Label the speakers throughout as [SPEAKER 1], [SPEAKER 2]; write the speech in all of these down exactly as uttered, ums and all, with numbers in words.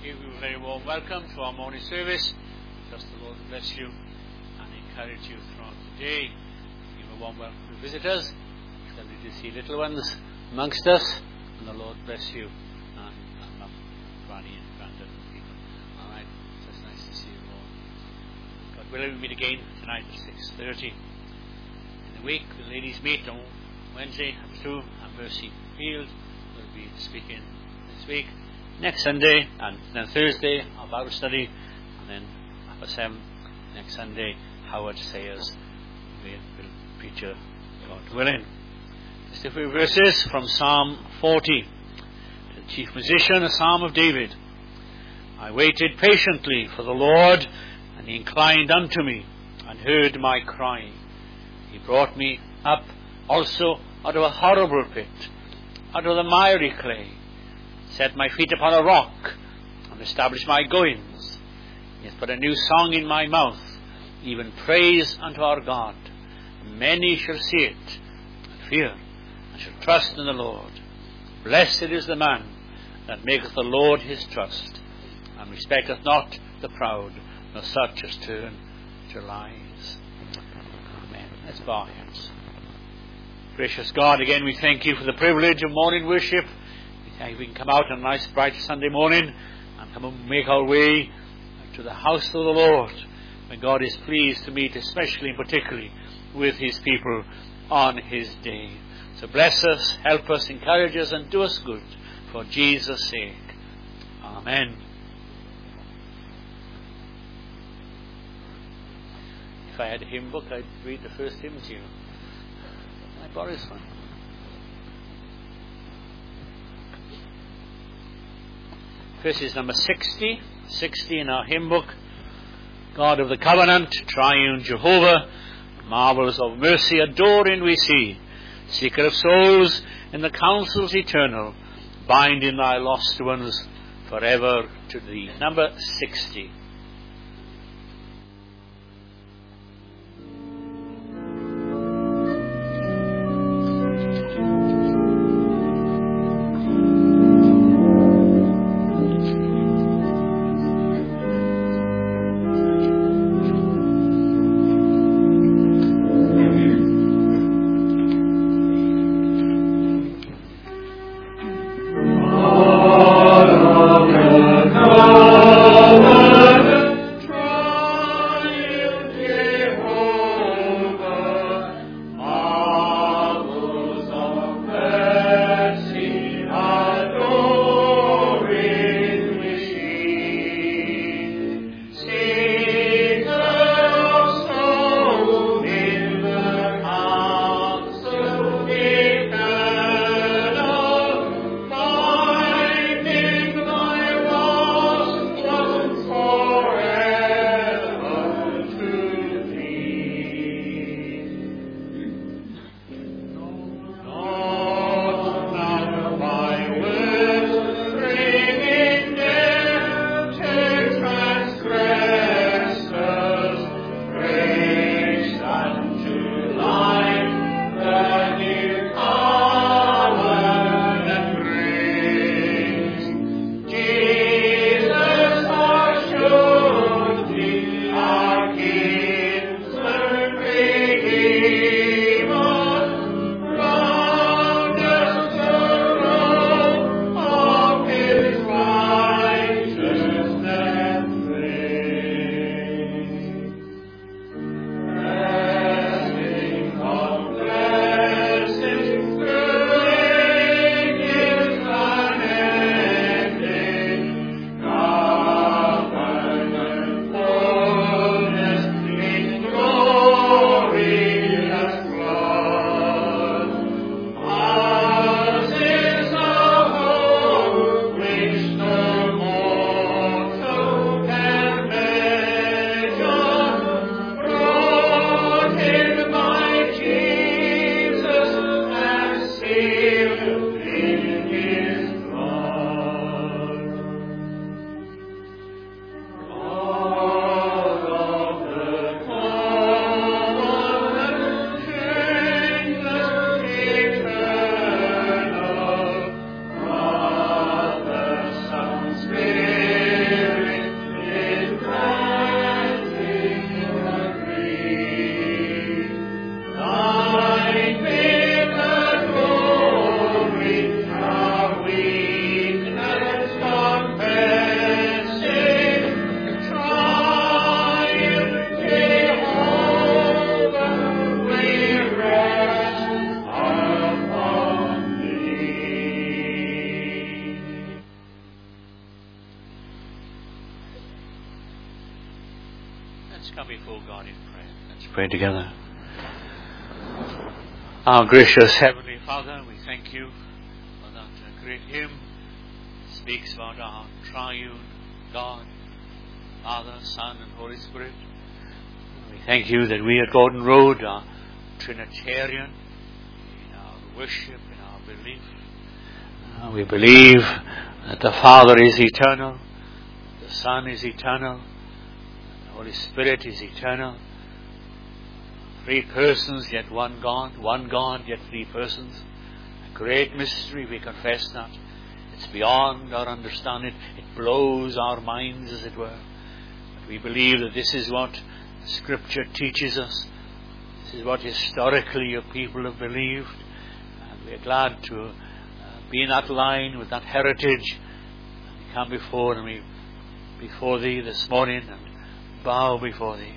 [SPEAKER 1] give you a very warm welcome to our morning service. Trust the Lord bless you and encourage you throughout the day. Give a warm welcome to visitors. It's lovely to see little ones amongst us, and the Lord bless you. And, and Mum, Granny and Grandad and people. Alright, so it's nice to see you all. God willing, we meet again tonight at six thirty. In the week, the ladies meet on Wednesday at two, and Mercy Field will be speaking this week. Next Sunday and then Thursday our Bible study, and then after seven next Sunday Howard Sayers will, will preacher, God willing. Just a few verses from Psalm forty. The chief musician, a Psalm of David. I waited patiently for the Lord, and he inclined unto me and heard my cry. He brought me up also out of a horrible pit, out of the miry clay. Set my feet upon a rock, and established my goings. He has put a new song in my mouth, even praise unto our God. Many shall see it, and fear, and shall trust in the Lord. Blessed is the man that maketh the Lord his trust, and respecteth not the proud, nor such as turn to lies. Amen. Let's bow our heads. Gracious God, again we thank you for the privilege of morning worship. We can come out on a nice bright Sunday morning and come and make our way to the house of the Lord, when God is pleased to meet especially and particularly with his people on his day. So bless us, help us, encourage us, and do us good for Jesus' sake. Amen. If I had a hymn book, I'd read the first hymn to you. I borrow this one. This is number sixty, sixty in our hymn book. God of the covenant, triune Jehovah, marvels of mercy adoring we see, seeker of souls in the councils eternal, binding thy lost ones forever to thee. Number sixty.
[SPEAKER 2] Oh,
[SPEAKER 1] before God in prayer. Let's pray together. Our gracious Heavenly Father, we thank you for that great hymn that speaks about our triune God, Father, Son, and Holy Spirit. We thank you that we at Gordon Road are Trinitarian in our worship, in our belief. Uh, we believe that the Father is eternal, the Son is eternal, the Holy Spirit is eternal. Three persons, yet one God. One God, yet three persons. A great mystery, we confess that. It's beyond our understanding. It blows our minds, as it were. But we believe that this is what Scripture teaches us. This is what historically your people have believed. And we are glad to uh, be in that line with that heritage. And we come before, and we, before Thee this morning and bow before Thee.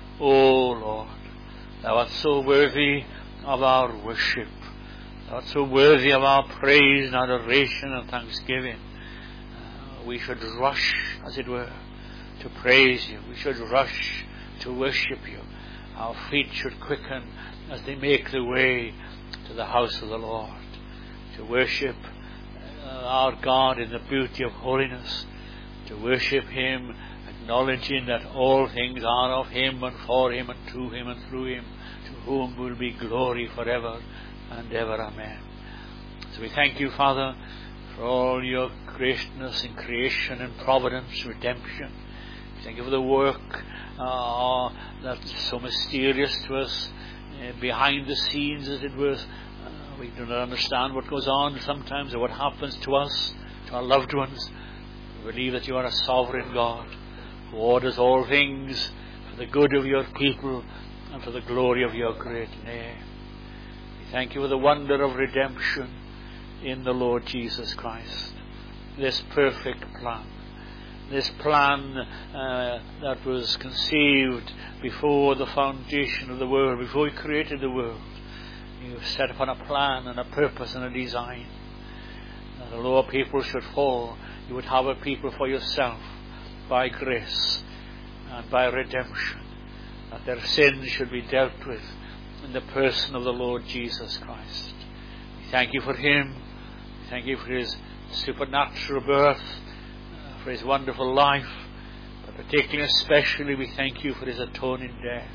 [SPEAKER 1] O Lord, Thou art so worthy of our worship. Thou art so worthy of our praise and adoration and thanksgiving. Uh, we should rush, as it were, to praise you. We should rush to worship you. Our feet should quicken as they make the way to the house of the Lord. To worship uh, our God in the beauty of holiness. To worship Him, acknowledging that all things are of Him and for Him and to Him and through Him, to whom will be glory forever and ever. Amen. So we thank you, Father, for all your greatness in creation and providence, redemption. We thank you for the work uh, that is so mysterious to us, uh, behind the scenes, as it were. Uh, we do not understand what goes on sometimes or what happens to us, to our loved ones. We believe that you are a sovereign God who orders all things for the good of your people and for the glory of your great name. We thank you for the wonder of redemption in the Lord Jesus Christ. This perfect plan. This plan uh, that was conceived before the foundation of the world, before you created the world. You set upon a plan and a purpose and a design. That although a people should fall, you would have a people for yourself by grace and by redemption, that their sins should be dealt with in the person of the Lord Jesus Christ. We thank you for Him. We thank you for His supernatural birth, uh, for His wonderful life, but particularly especially we thank you for His atoning death.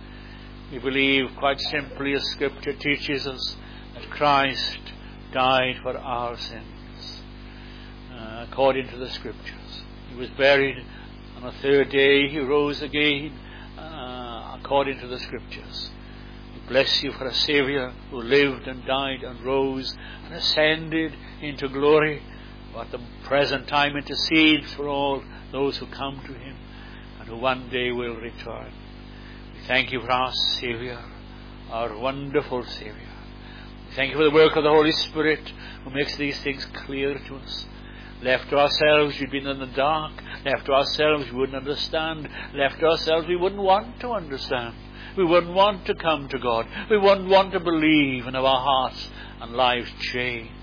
[SPEAKER 1] We believe quite simply, as Scripture teaches us, that Christ died for our sins, uh, according to the Scriptures. He was buried. On the third day He rose again, uh, according to the Scriptures. We bless you for a Saviour who lived and died and rose and ascended into glory, who at the present time intercedes for all those who come to Him and who one day will return. We thank you for our Saviour, our wonderful Saviour. We thank you for the work of the Holy Spirit who makes these things clear to us. Left to ourselves, we'd been in the dark. Left to ourselves, we wouldn't understand. Left to ourselves, we wouldn't want to understand. We wouldn't want to come to God. We wouldn't want to believe and have our hearts and lives changed.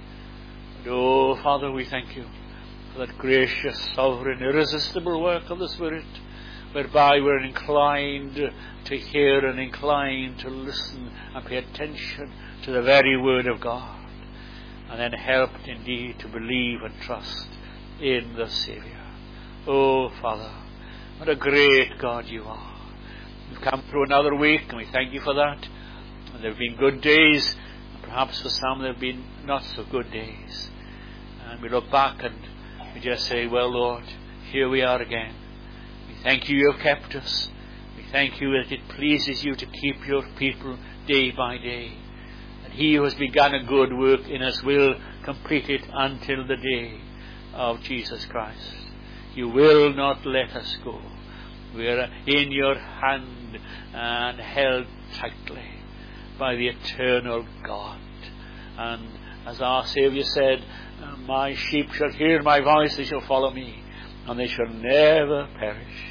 [SPEAKER 1] But oh, Father, we thank you for that gracious, sovereign, irresistible work of the Spirit, whereby we're inclined to hear and inclined to listen and pay attention to the very Word of God. And then helped indeed to believe and trust in the Saviour. Oh, Father, what a great God you are. We've come through another week, and we thank you for that. And there have been good days, and perhaps for some there have been not so good days. And we look back and we just say, well, Lord, here we are again. We thank you you have kept us. We thank you that it pleases you to keep your people day by day. He who has begun a good work in us will complete it until the day of Jesus Christ. You will not let us go. We are in your hand and held tightly by the eternal God. And as our Saviour said, my sheep shall hear my voice, they shall follow me, and they shall never perish.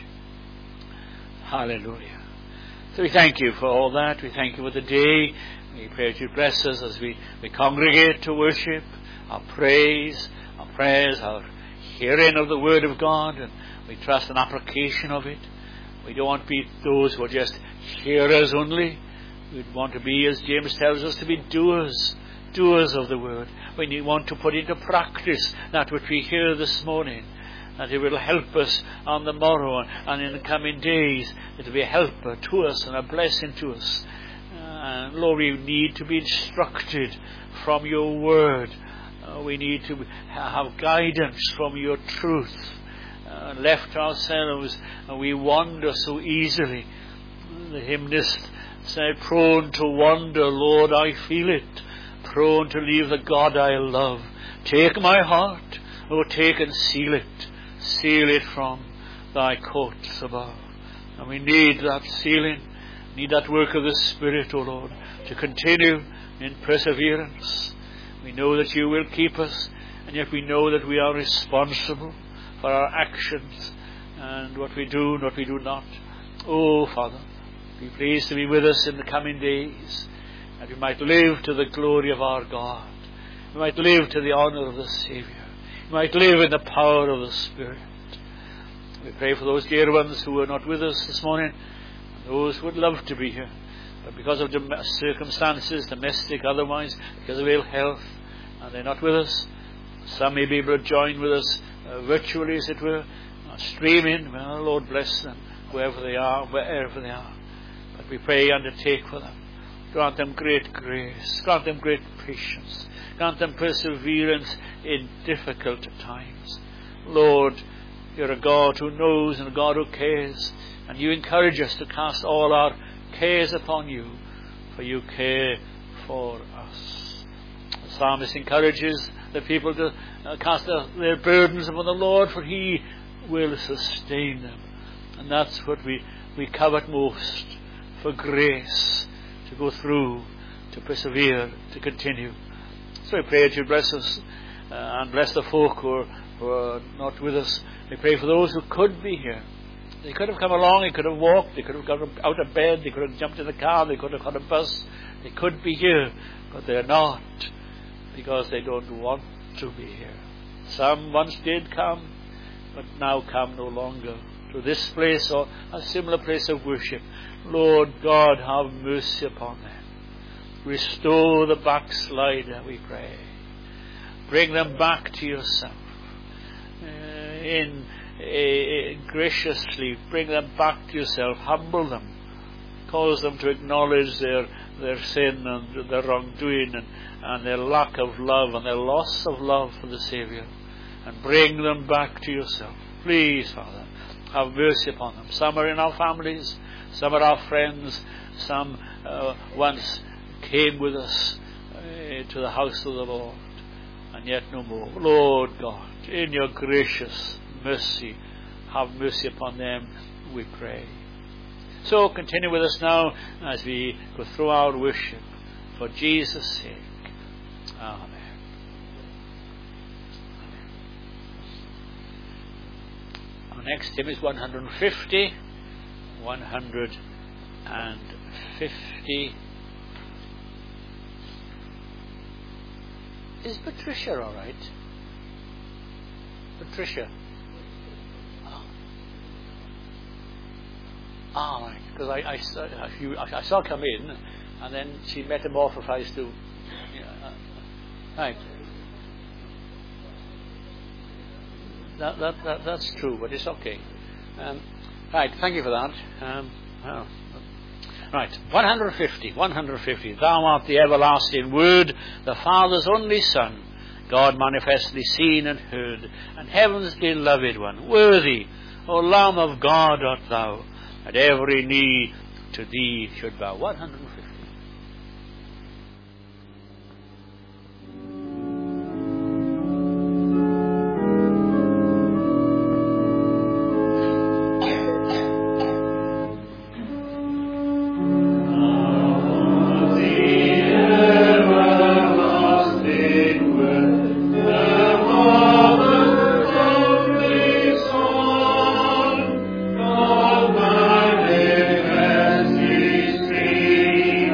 [SPEAKER 1] Hallelujah. So we thank you for all that. We thank you for the day. We pray that you bless us as we, we congregate to worship, our praise, our prayers, our hearing of the Word of God, and we trust an application of it. We don't want to be those who are just hearers only. We want to be, as James tells us, to be doers, doers of the word. We want to put into practice that which we hear this morning, that it will help us on the morrow and in the coming days. It will be a helper to us and a blessing to us. And Lord, we need to be instructed from your word. Uh, we need to have guidance from your truth. Uh, left ourselves, and we wander so easily. The hymnist said, prone to wander, Lord, I feel it. Prone to leave the God I love. Take my heart, oh, take and seal it. Seal it from thy courts above. And we need that sealing, need that work of the Spirit, O Lord, to continue in perseverance. We know that you will keep us, and yet we know that we are responsible for our actions and what we do and what we do not. Oh, Father, be pleased to be with us in the coming days, that we might live to the glory of our God. We might live to the honour of the Saviour. We might live in the power of the Spirit. We pray for those dear ones who are not with us this morning, and those who would love to be here, but because of dom- circumstances, domestic, otherwise, because of ill health, and they're not with us. Some may be able to join with us uh, virtually, as it were, uh, streaming. Well, Lord bless them, wherever they are, wherever they are. But we pray, undertake for them. Grant them great grace. Grant them great patience. Grant them perseverance in difficult times. Lord, you're a God who knows and a God who cares. And you encourage us to cast all our cares upon you, for you care for us. The psalmist encourages the people to uh, cast their, their burdens upon the Lord, for he will sustain them. And that's what we, we covet most, for grace to go through, to persevere, to continue. So we pray that you bless us uh, and bless the folk who are, who are not with us. We pray for those who could be here. They could have come along, they could have walked, they could have got out of bed, they could have jumped in the car, they could have got a bus. They could be here, but they're not, because they don't want to be here. Some once did come, but now come no longer to this place or a similar place of worship. Lord God, have mercy upon them. Restore the backslider, we pray. Bring them back to yourself. Uh, in uh, graciously bring them back to yourself. Humble them. Cause them to acknowledge their their sin and their wrongdoing and, and their lack of love and their loss of love for the Saviour. And bring them back to yourself. Please, Father, have mercy upon them. Some are in our families. Some are our friends. Some uh, once came with us uh, to the house of the Lord, and yet no more. Lord God, in your gracious mercy, have mercy upon them, we pray. So continue with us now as we go through our worship, for Jesus' sake. Amen. Our next hymn is one hundred fifty. one hundred fifty. Is Patricia all right? Patricia. Oh. Ah, right. Because I, I, saw, I saw her come in, and then she metamorphosized to. You know, uh, right. That, that, that, that's true, but it's okay. Um, right, thank you for that. Um, oh. Right, one hundred fifty, one hundred fifty. Thou art the everlasting Word, the Father's only Son, God manifestly seen and heard, and heaven's beloved one. Worthy, O Lamb of God, art thou, that every knee to thee should bow. one hundred fifty.
[SPEAKER 2] Stream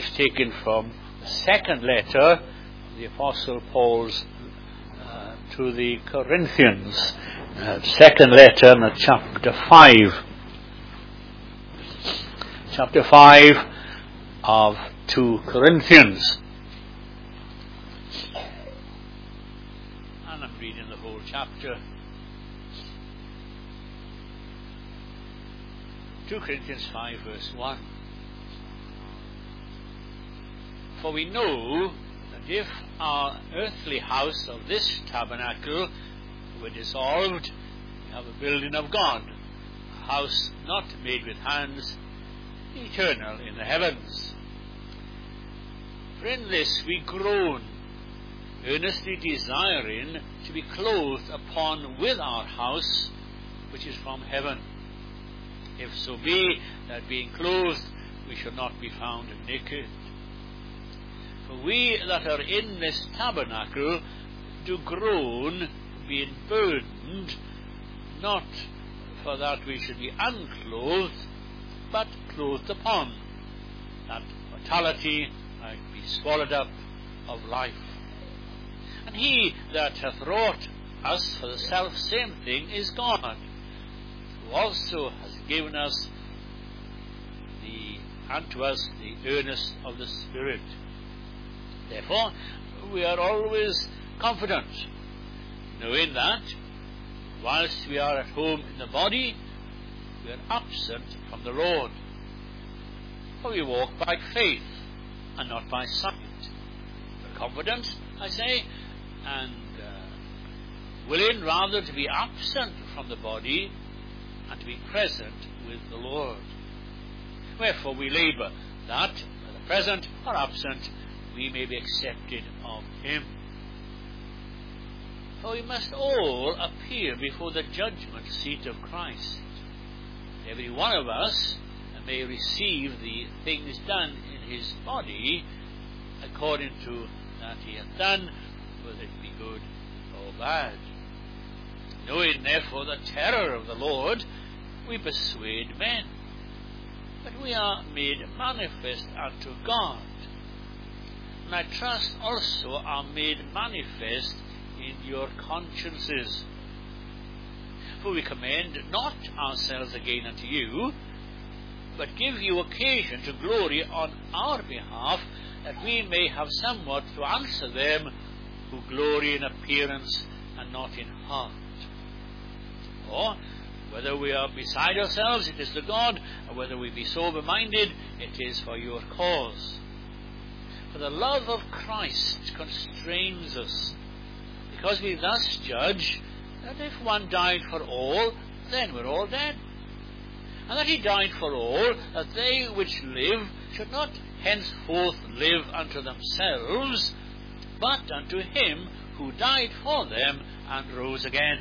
[SPEAKER 1] is taken from the second letter of the Apostle Paul's uh, to the Corinthians. Uh, second letter, in chapter five. Chapter five of two Corinthians. And I'm reading the whole chapter. two Corinthians five verse one. For we know that if our earthly house of this tabernacle were dissolved, we have a building of God, a house not made with hands, eternal in the heavens. For in this we groan, earnestly desiring to be clothed upon with our house, which is from heaven. If so be that being clothed we shall not be found naked. For we that are in this tabernacle do groan, being burdened, not for that we should be unclothed, but clothed upon, that mortality might be swallowed up of life. And he that hath wrought us for the self same thing is God, who also has given us the unto us the earnest of the Spirit. Therefore we are always confident, knowing that whilst we are at home in the body, we are absent from the Lord. For we walk by faith and not by sight. Confident, I say, and uh, willing rather to be absent from the body and to be present with the Lord. Wherefore we labour that, whether present or absent, we may be accepted of him. For we must all appear before the judgment seat of Christ. Every one of us may receive the things done in his body according to that he hath done, whether it be good or bad. Knowing therefore the terror of the Lord, we persuade men, but we are made manifest unto God, and I trust also are made manifest in your consciences. For we commend not ourselves again unto you, but give you occasion to glory on our behalf, that we may have somewhat to answer them who glory in appearance and not in heart. For whether we are beside ourselves, it is to God, or whether we be sober-minded, it is for your cause. For the love of Christ constrains us, because we thus judge that if one died for all, then we're all dead. And that he died for all, that they which live should not henceforth live unto themselves, but unto him who died for them and rose again.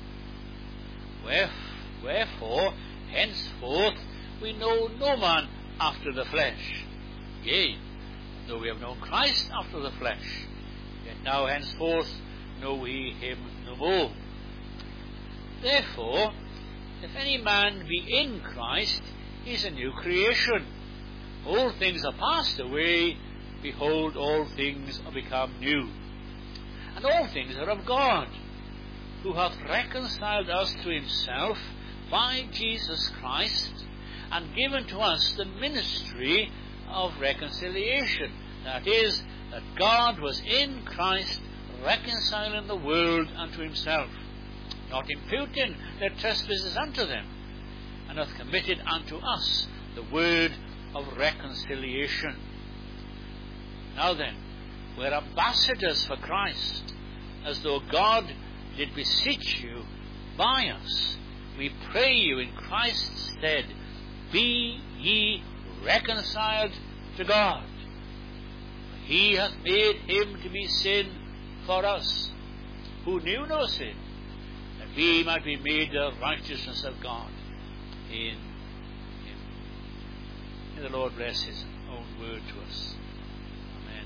[SPEAKER 1] Wherefore, henceforth we know no man after the flesh. Yea, though we have known Christ after the flesh, yet now henceforth know we him no more. Therefore, if any man be in Christ, he is a new creation. All things are passed away, behold, all things are become new. And all things are of God, who hath reconciled us to himself by Jesus Christ, and given to us the ministry of reconciliation. That is, that God was in Christ, reconciling the world unto himself, not imputing their trespasses unto them, and hath committed unto us the word of reconciliation. Now then, we are ambassadors for Christ, as though God did beseech you by us. We pray you in Christ's stead, be ye reconciled to God. He hath made him to be sin for us, who knew no sin, that we might be made the righteousness of God in him. May the Lord bless his own word to us. Amen.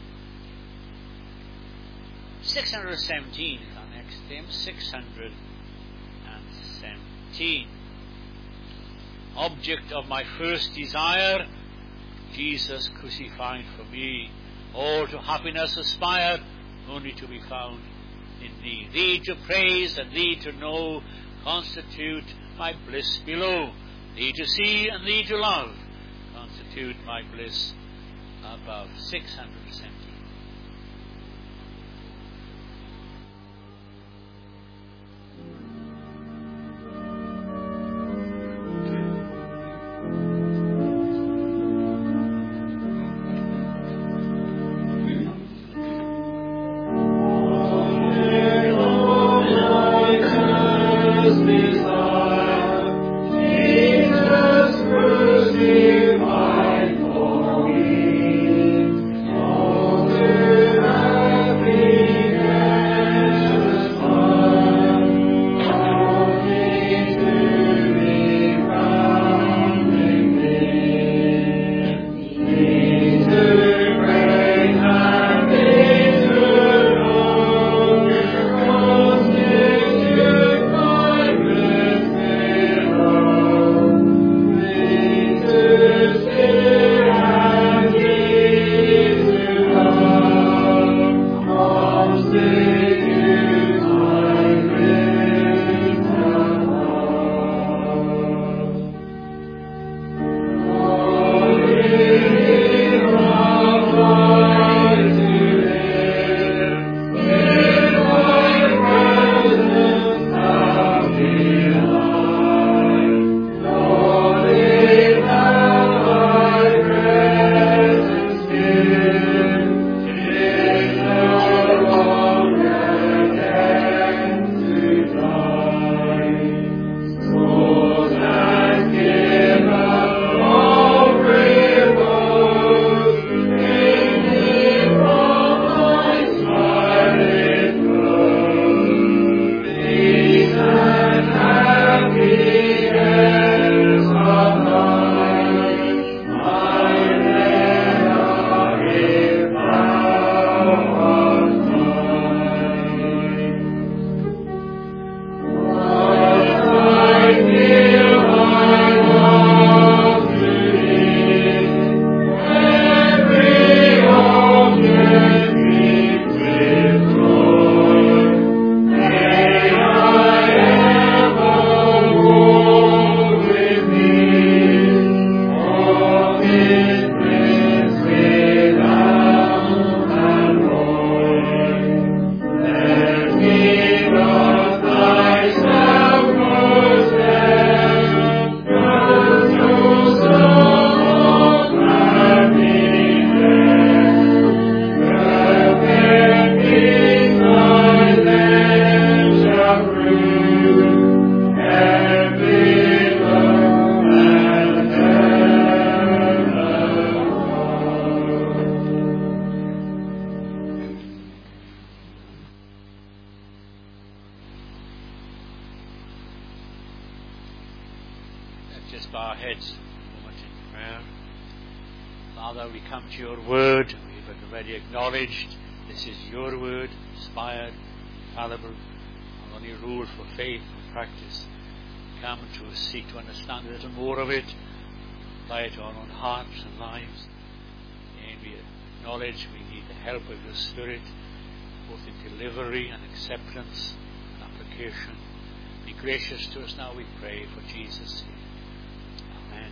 [SPEAKER 1] six hundred seventeen is our next hymn. six hundred seventeen. Object of my first desire, Jesus crucified for me. All to happiness aspire, only to be found in thee. Thee to praise and thee to know constitute my bliss below. Thee to see and thee to love constitute my bliss above. six hundred seventy. Just bow our heads a moment in prayer. Father, we come to your word. We've already acknowledged this is your word, inspired, infallible, and only rule for faith and practice. Come to seek to understand a little more of it, apply it to our own hearts and lives. And we acknowledge we need the help of your Spirit, both in delivery and acceptance and application. Be gracious to us now, we pray, for Jesus' sake. Amen.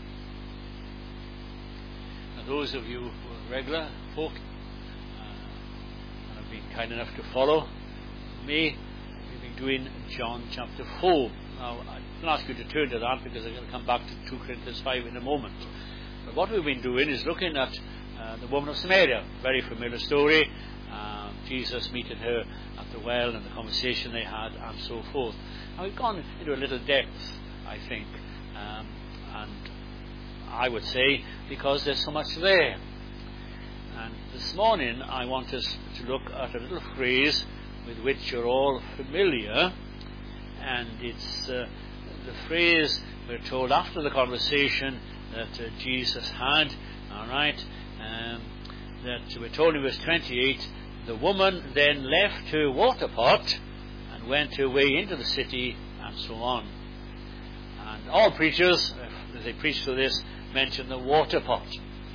[SPEAKER 1] Now, those of you who are regular folk uh, and have been kind enough to follow me, we've been doing John chapter four. Now, I don't ask you to turn to that because I'm going to come back to two Corinthians five in a moment. But what we've been doing is looking at uh, the woman of Samaria, very familiar story. Uh, Jesus meeting her at the well and the conversation they had and so forth. Now, we've gone into a little depth, I think, um, and I would say because there's so much there. And this morning I want us to look at a little phrase with which you're all familiar, and it's uh, the phrase we're told after the conversation that uh, Jesus had, all right, um, that we're told in verse twenty-eight, the woman then left her water pot and went her way into the city, and so on. And all preachers, as they preach to this, mention the water pot. I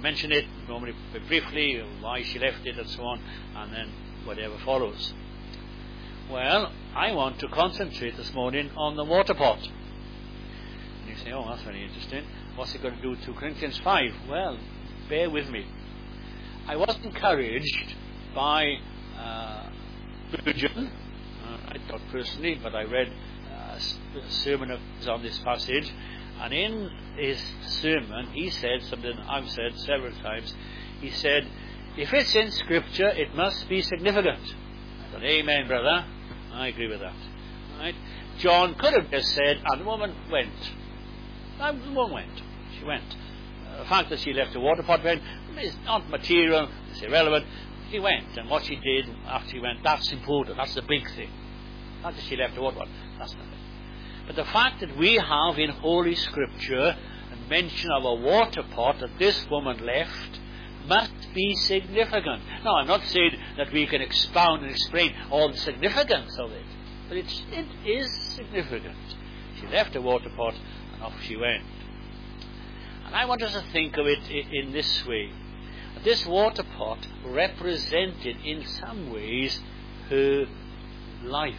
[SPEAKER 1] mention it, normally briefly, why she left it and so on, and then whatever follows. Well, I want to concentrate this morning on the water pot. And you say, oh, that's very interesting. What's it got to do with two Corinthians five? Well, bear with me. I was encouraged by uh, Spurgeon, uh, I not personally, but I read uh, a sermon of his on this passage, and in his sermon he said something I've said several times. He said, if it's in Scripture, it must be significant. I thought, amen, brother. I agree with that. Right? John could have just said, and the woman went. And the woman went. She went. Uh, the fact that she left the water pot behind is not material, it's irrelevant. She went, and what she did after she went, that's important. That's the big thing. Not that she left the water pot, that's nothing. But the fact that we have in Holy Scripture a mention of a water pot that this woman left must be significant. Now, I'm not saying that we can expound and explain all the significance of it, but it's, it is significant. She left the water pot and off she went. And I want us to think of it in this way. This water pot represented in some ways her life.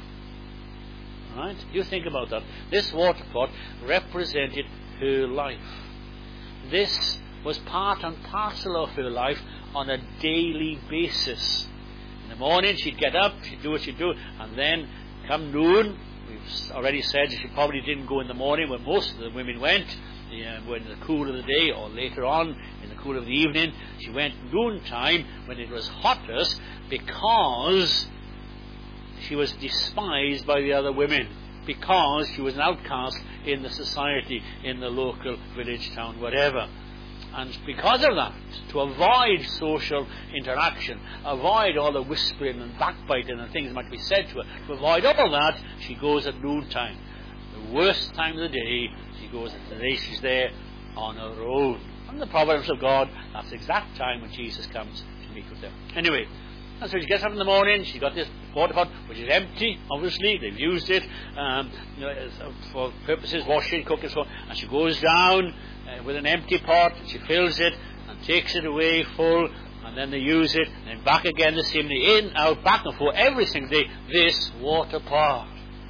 [SPEAKER 1] Right? You think about that. This water pot represented her life. This was part and parcel of her life on a daily basis. In the morning she'd get up, she'd do what she'd do, and then come noon, we've already said she probably didn't go in the morning when most of the women went, yeah, when in the cool of the day or later on in the cool of the evening. She went noontime when it was hottest because she was despised by the other women, because she was an outcast in the society, in the local village, town, whatever. And because of that, to avoid social interaction, avoid all the whispering and backbiting and things that might be said to her, to avoid all that, she goes at noontime. The worst time of the day, she goes at the day she's there on her own. And the providence of God, that's the exact time when Jesus comes to meet with them. Anyway, and so she gets up in the morning, she's got this water pot, which is empty, obviously, they've used it um, you know, for purposes, washing, cooking, so on, and she goes down uh, with an empty pot, and she fills it, and takes it away full, and then they use it, and then back again the same day, in, out, back and forth, every single day, this water pot.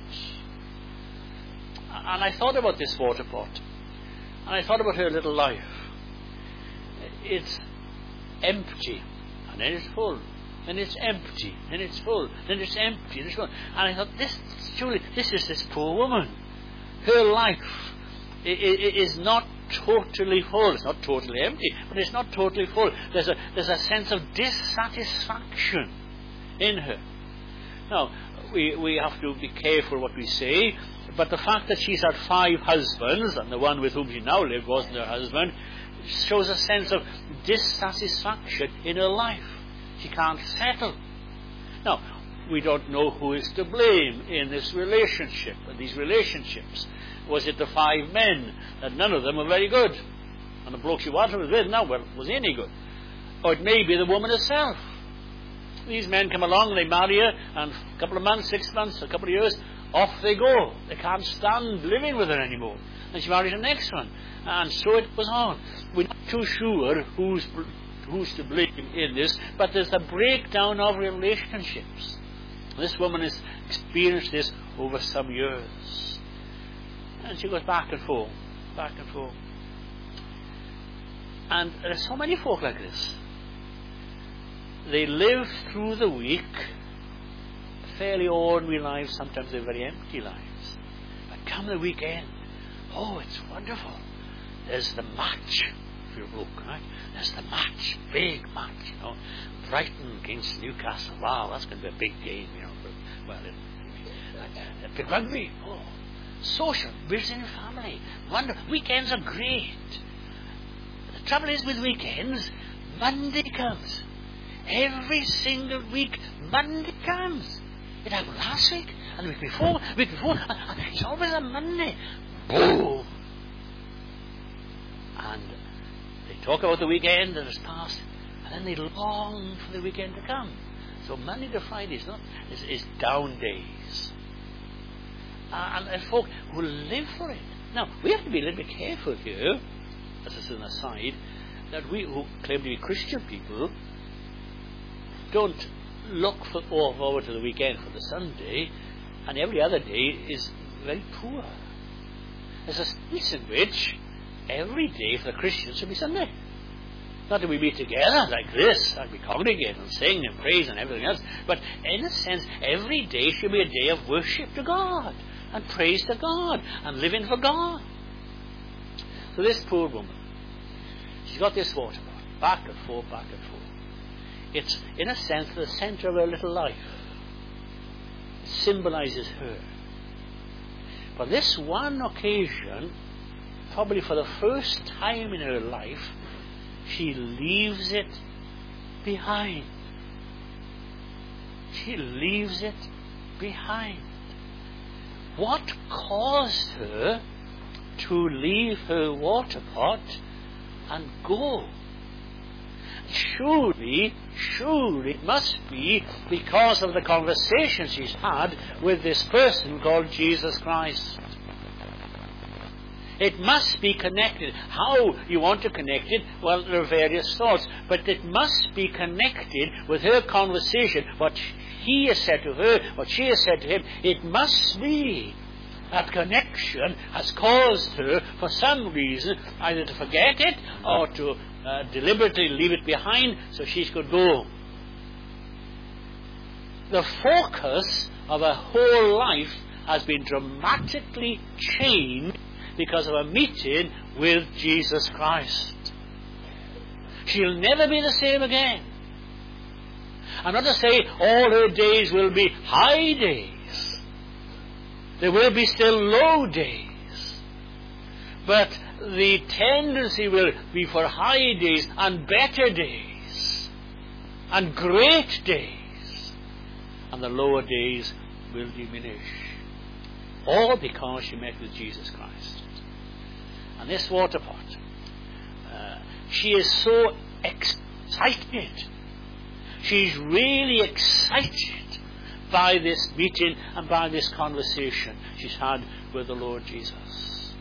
[SPEAKER 1] And I thought about this water pot, and I thought about her little life. It's empty, and then it's full. Then it's empty, then it's full, then it's empty, then it's full. And I thought, this, surely, this is this poor woman. Her life is not totally full. It's not totally empty, but it's not totally full. There's a, there's a sense of dissatisfaction in her. Now, we, we have to be careful what we say, but the fact that she's had five husbands, and the one with whom she now lived wasn't her husband, shows a sense of dissatisfaction in her life. She can't settle. Now, we don't know who is to blame in this relationship, in these relationships. Was it the five men, that none of them were very good? And the bloke she was with, now, well, was he any good? Or it may be the woman herself. These men come along, they marry her, and a couple of months, six months, a couple of years, off they go. They can't stand living with her anymore. And she marries the next one. And so it was on. We're not too sure who's who's to blame in this, but there's a breakdown of relationships. This woman has experienced this over some years. And she goes back and forth, back and forth. And there's so many folk like this. They live through the week fairly ordinary lives, sometimes they're very empty lives. But come the weekend, oh, it's wonderful. There's the match. If you're broke, right? There's the match, big match, you know. Brighton against Newcastle. Wow, that's going to be a big game, you know. Well, it, uh, big rugby. Oh, social, visiting family. Wonderful. Weekends are great. The trouble is with weekends, Monday comes. Every single week, Monday comes. It happened last week, and the week before, the week before, and, and it's always a Monday. Boom! And they talk about the weekend that has passed, and then they long for the weekend to come. So Monday to Friday is not is, is down days. Uh, and there's folk who live for it. Now, we have to be a little bit careful here, as is an aside, that we who claim to be Christian people don't look for, oh, forward to the weekend for the Sunday, and every other day is very poor. There's a sense in which every day for the Christians should be Sunday. Not that we meet together like this, and we congregate and sing and praise and everything else, but in a sense, every day should be a day of worship to God, and praise to God, and living for God. So this poor woman, she's got this water pot, back and forth, back and forth. It's, in a sense, the centre of her little life. It symbolises her. For this one occasion, probably for the first time in her life, she leaves it behind. She leaves it behind. What caused her to leave her water pot and go? Surely, surely it must be because of the conversation she's had with this person called Jesus Christ. It must be connected. How you want to connect it? Well, there are various thoughts, but it must be connected with her conversation, what he has said to her, what she has said to him. It must be that connection has caused her, for some reason, either to forget it or to uh, deliberately leave it behind so she could go. The focus of her whole life has been dramatically changed because of a meeting with Jesus Christ. She'll never be the same again. I'm not to say all her days will be high days. There will be still low days. But the tendency will be for high days and better days and great days. And the lower days will diminish. All because she met with Jesus Christ. And this water pot, uh, she is so excited. She's really excited by this meeting and by this conversation she's had with the Lord Jesus.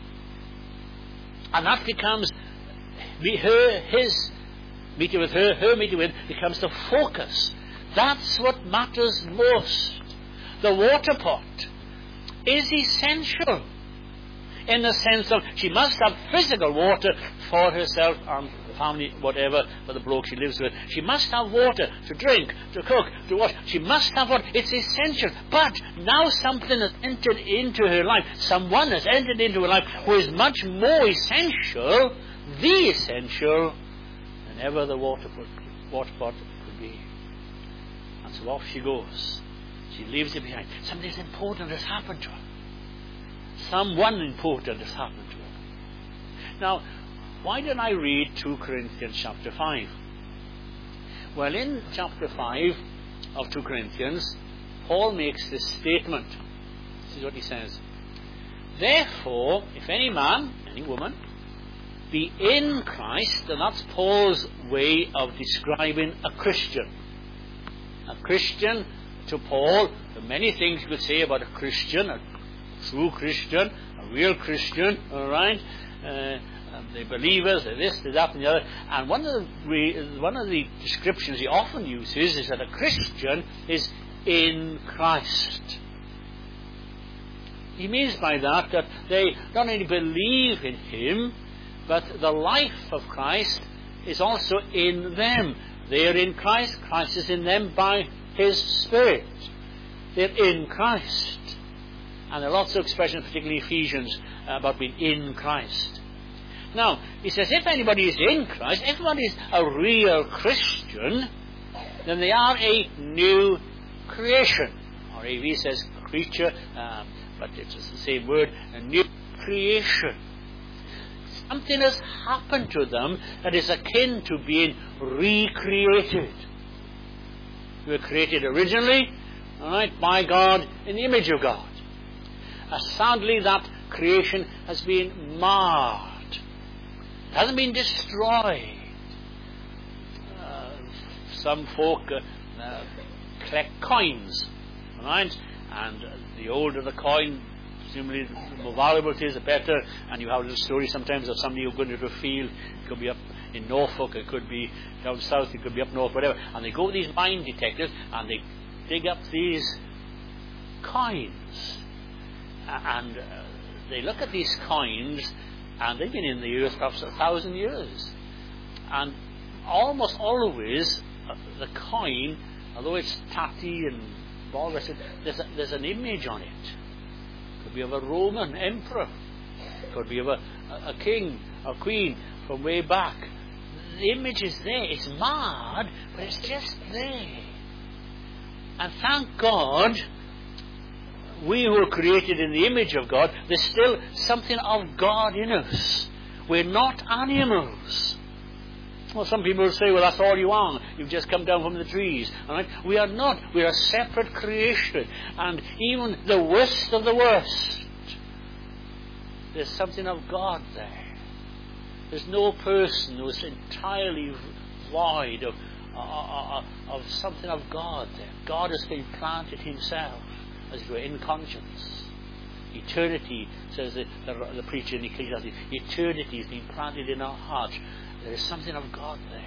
[SPEAKER 1] And that becomes her, his meeting with her, her meeting with him becomes the focus. That's what matters most. The water pot is essential in the sense of she must have physical water for herself and family, whatever, for the bloke she lives with. She must have water to drink, to cook, to wash. She must have water. It's essential. But now something has entered into her life. Someone has entered into her life who is much more essential, the essential, than ever the water pot, water pot could be. And so off she goes. She leaves it behind. Something important has happened to her. Someone important has happened to her. Now, why did I read two Corinthians chapter five? Well, in chapter five of two Corinthians, Paul makes this statement. This is what he says. Therefore, if any man, any woman, be in Christ, and that's Paul's way of describing a Christian. A Christian, to Paul, there are many things you could say about a Christian, a true Christian, a real Christian, all right? Uh, the believers, they're this, they're that, and the other. And one of the re- one of the descriptions he often uses is that a Christian is in Christ. He means by that that they not only believe in Him, but the life of Christ is also in them. They are in Christ. Christ is in them by His Spirit. They're in Christ. And there are lots of expressions, particularly Ephesians, uh, about being in Christ. Now, he says, if anybody is in Christ, if everybody is a real Christian, then they are a new creation. Or A V says creature, um, but it's the same word, a new creation. Something has happened to them that is akin to being recreated. We were created originally, all right, by God in the image of God. Uh, sadly, that creation has been marred. It hasn't been destroyed. Uh, some folk uh, uh, collect coins, all right, and uh, the older the coin, presumably the more valuable it is, the better. And you have a little story sometimes of somebody who going into a field, it could be up in Norfolk, it could be down south, it could be up north, whatever. And they go to these mine detectors and they dig up these coins. And uh, they look at these coins, and they've been in the earth perhaps a thousand years. And almost always, uh, the coin, although it's tatty and all this, there's, a, there's an image on it. It could be of a Roman emperor. It could be of a, a, a king, a queen from way back. The image is there. It's marred, but it's just there. And thank God, we who are created in the image of God, there's still something of God in us. We're not animals. Well, some people will say, well, that's all you are. You've just come down from the trees. All right? We are not. We are a separate creation. And even the worst of the worst, there's something of God there. There's no person who is entirely void of, uh, of something of God there. God has been planted himself, as it were, in conscience. Eternity, says the, the, the preacher in Ecclesiastes, eternity has been planted in our hearts. There is something of God there.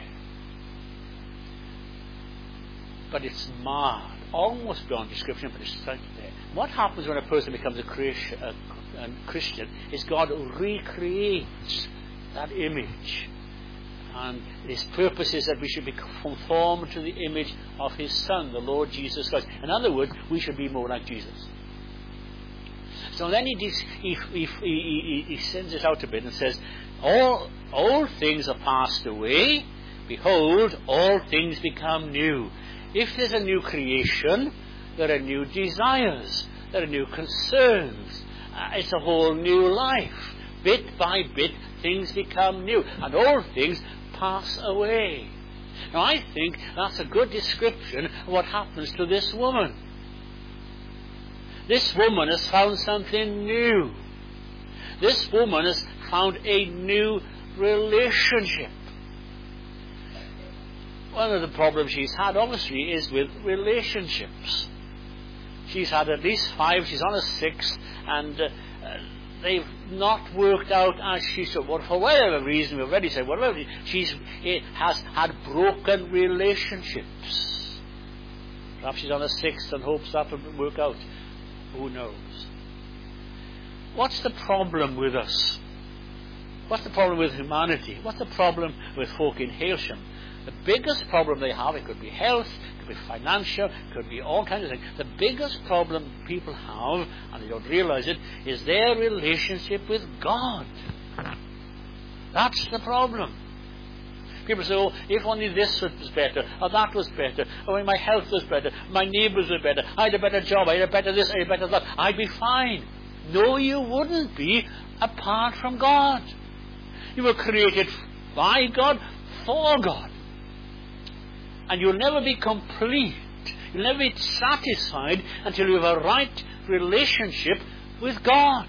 [SPEAKER 1] But it's marred, almost beyond description, but it's right there. What happens when a person becomes a Christian, a, a Christian is God recreates that image. And his purpose is that we should be conformed to the image of his Son, the Lord Jesus Christ. In other words, we should be more like Jesus. So then he, he, he, he, he sends it out a bit and says, all, all things are passed away. Behold, all things become new. If there's a new creation, there are new desires. There are new concerns. Uh, it's a whole new life. Bit by bit, things become new. And all things pass away. Now, I think that's a good description of what happens to this woman. This woman has found something new. This woman has found a new relationship. One of the problems she's had, obviously, is with relationships. She's had at least five, she's on a sixth, and uh, they've not worked out as she should. Well, for whatever reason, we've already said, whatever, she's uh, has had broken relationships. Perhaps she's on a sixth and hopes that will work out. Who knows? What's the problem with us? What's the problem with humanity? What's the problem with folk in Hailsham? The biggest problem they have, it could be health, it could be financial, it could be all kinds of things. The biggest problem people have, and they don't realize it, is their relationship with God. That's the problem. People say, oh, if only this was better, or that was better, or my health was better, my neighbours were better, I had a better job, I had a better this, I had a better that, I'd be fine. No, you wouldn't be apart from God. You were created by God, for God. And you'll never be complete, you'll never be satisfied until you have a right relationship with God.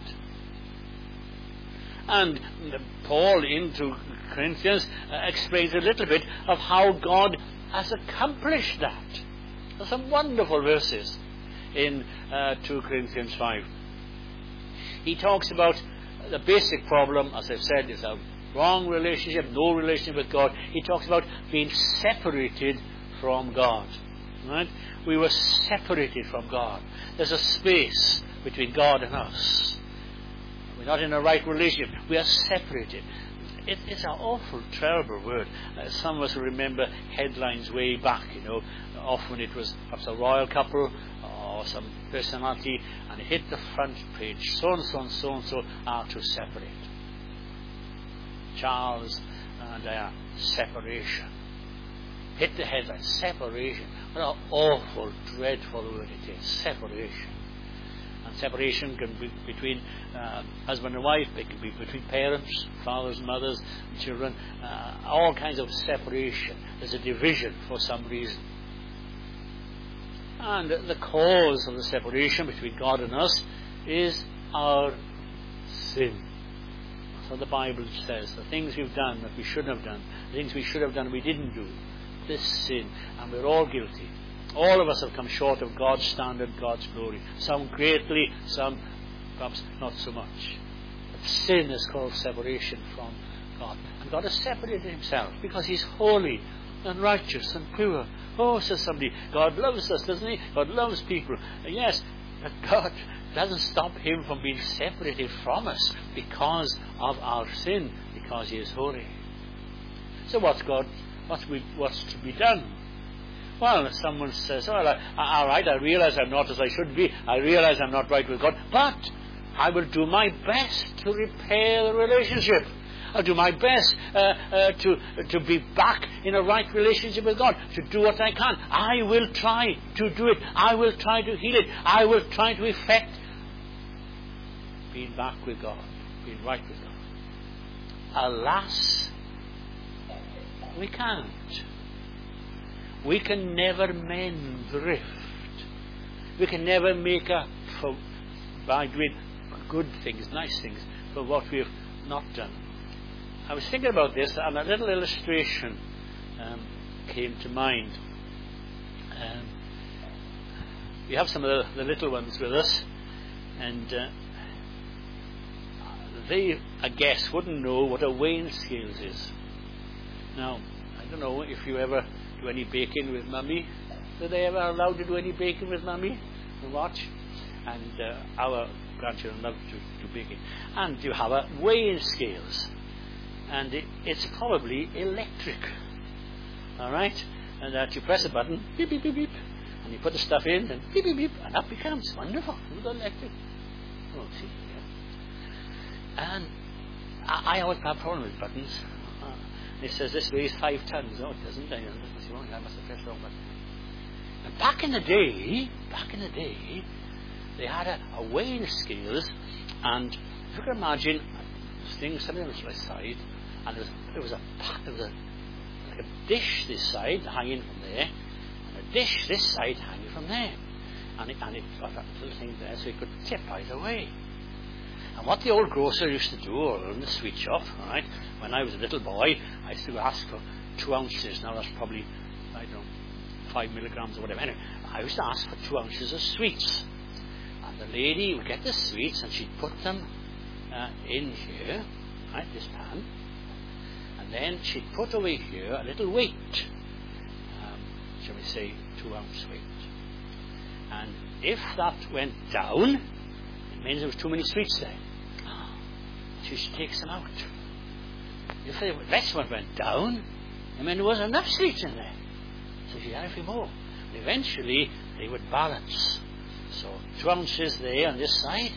[SPEAKER 1] And Paul, into Corinthians, uh, explains a little bit of how God has accomplished that. There's some wonderful verses in uh, two Corinthians five. He talks about the basic problem, as I've said, is a wrong relationship, no relationship with God. He talks about being separated from God. Right? We were separated from God. There's a space between God and us. We're not in a right relationship. We are separated. It, it's an awful, terrible word. Uh, some of us remember headlines way back, you know. Often it was perhaps a royal couple or some personality, and it hit the front page. So-and-so and so-and-so are to separate. Charles and Diana, separation. Hit the headline, separation. What an awful, dreadful word it is, separation. And separation can be between uh, husband and wife, it can be between parents, fathers, mothers, children, uh, all kinds of separation. There's a division for some reason. And the cause of the separation between God and us is our sin. That's what the Bible says. The things we've done that we shouldn't have done, the things we should have done we didn't do. This sin, and we're all guilty. All of us have come short of God's standard, God's glory. Some greatly, some perhaps not so much. But sin is called separation from God. And God has separated himself because he's holy and righteous and pure. Oh, says somebody, God loves us, doesn't he? God loves people. Yes, but God doesn't stop him from being separated from us because of our sin, because he is holy. So what's God, what's, we, what's to be done? Well, if someone says, well, I, I, all right, I realize I'm not as I should be. I realize I'm not right with God. But I will do my best to repair the relationship. I'll do my best uh, uh, to, to be back in a right relationship with God, to do what I can. I will try to do it. I will try to heal it. I will try to effect being back with God, being right with God. Alas, we can't. We can never mend the rift. We can never make up for, by doing good things, nice things, for what we have not done. I was thinking about this, and a little illustration um, came to mind. Um, we have some of the, the little ones with us, and uh, they, I guess, wouldn't know what a weighing scales is. Now, I don't know if you ever do any baking with Mummy. Did they ever allowed to do any baking with Mummy? And watch. And uh, our grandchildren love to do baking. And you have a weighing scales. And it, it's probably electric. Alright? And that you press a button, beep, beep, beep, beep. And you put the stuff in, and beep, beep, beep. And that becomes wonderful. With electric. Oh, see. Yeah. And I, I always have a problem with buttons. Uh, it says this weighs five tons. Oh, it doesn't. I, I must have pressed the wrong button. And back in the day, back in the day, they had a, a weighing scales, and if you can imagine, things, something on the side, and there was, there was a there was a, like a dish this side hanging from there, and a dish this side hanging from there, and it, and it got that little thing there, so it could tip either way. And what the old grocer used to do, or in the sweet shop, all right, when I was a little boy, I used to ask for two ounces. Now that's probably, I don't know, five milligrams or whatever. Anyway, I used to ask for two ounces of sweets. And the lady would get the sweets and she'd put them uh, in here, right, this pan. And then she'd put away here a little weight, um, shall we say two ounce weight. And if that went down, it means there was too many sweets there. So she takes them out. If the next one went down, it meant there wasn't enough sweets in there. So she had a few more. And eventually, they would balance. So two ounces there on this side,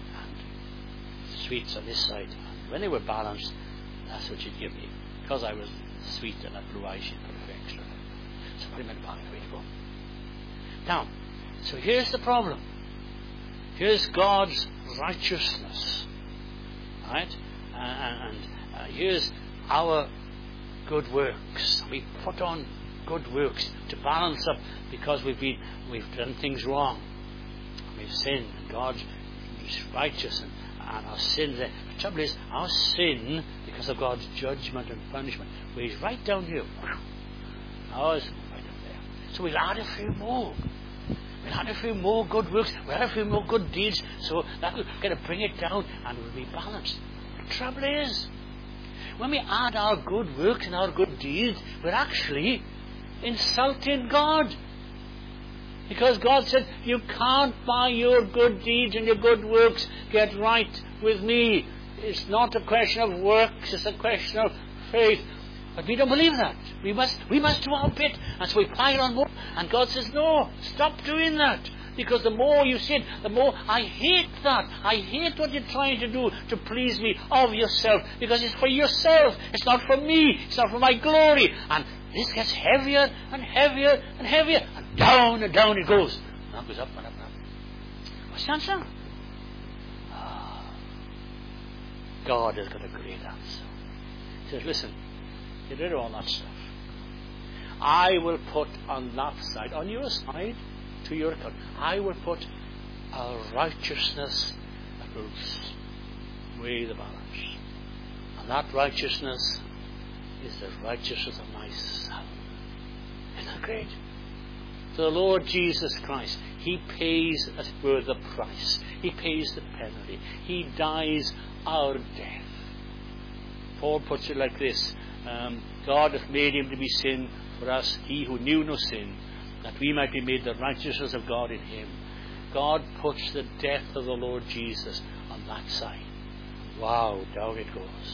[SPEAKER 1] and sweets on this side. And when they were balanced, that's what she'd give me. Because I was sweet and had blue eyes, she'd put a few extra. So put him in a pound, away to go. Now, so here's the problem. Here's God's righteousness. Right? Uh, and uh, here's our good works. We put on good works to balance up because we've been we've done things wrong. We've sinned, and God is righteous, and, and our sin. The trouble is, our sin, because of God's judgment and punishment, weighs right down here. Ours right up there. So we'll add a few more. We'll add a few more good works. We'll add a few more good deeds. So that will kind of bring it down, and we'll be balanced. The trouble is, when we add our good works and our good deeds, we're actually insulting God. Because God said, you can't by your good deeds and your good works get right with me. It's not a question of works, it's a question of faith. But we don't believe that. We must we must do our bit. And so we pile on more. And God says, no, stop doing that. Because the more you sin, the more I hate that. I hate what you're trying to do to please me of yourself. Because it's for yourself. It's not for me. It's not for my glory. And this gets heavier and heavier and heavier. And down and down it goes. And that goes up and up and up. What's the answer? Oh, God has got a great answer. He says, listen, get rid of all that stuff. I will put on that side, on your side, to your account, I will put a righteousness that will weigh the balance. And that righteousness is the righteousness of my Son. Isn't that great? So the Lord Jesus Christ, He pays, as it were, the price. He pays the penalty. He dies our death. Paul puts it like this. Um, God hath made him to be sin for us, he who knew no sin, that we might be made the righteousness of God in him. God puts the death of the Lord Jesus on that side. Wow, down it goes.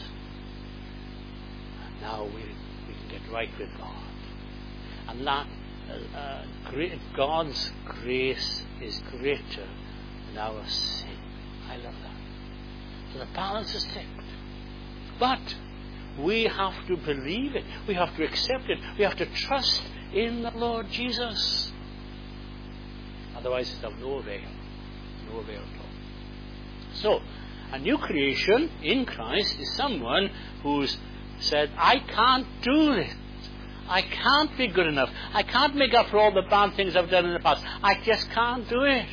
[SPEAKER 1] And now we, we can get right with God. And that uh, uh, great, God's grace is greater than our sin. I love that. So the balance is tipped. But we have to believe it. We have to accept it. We have to trust in the Lord Jesus. Otherwise it's of no avail. No avail at all. So, a new creation in Christ is someone who's said, I can't do this. I can't be good enough. I can't make up for all the bad things I've done in the past. I just can't do it.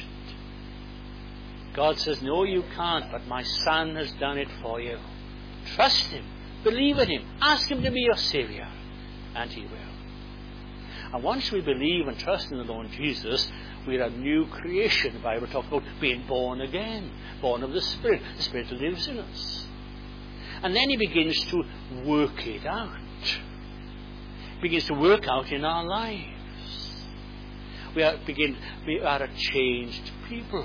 [SPEAKER 1] God says, no, you can't, but my Son has done it for you. Trust him. Believe in him. Ask him to be your Saviour. And he will. And once we believe and trust in the Lord Jesus, we're a new creation. The Bible talks about being born again. Born of the Spirit. The Spirit lives in us. And then he begins to work it out. He begins to work out in our lives. We are, begin, we are a changed people.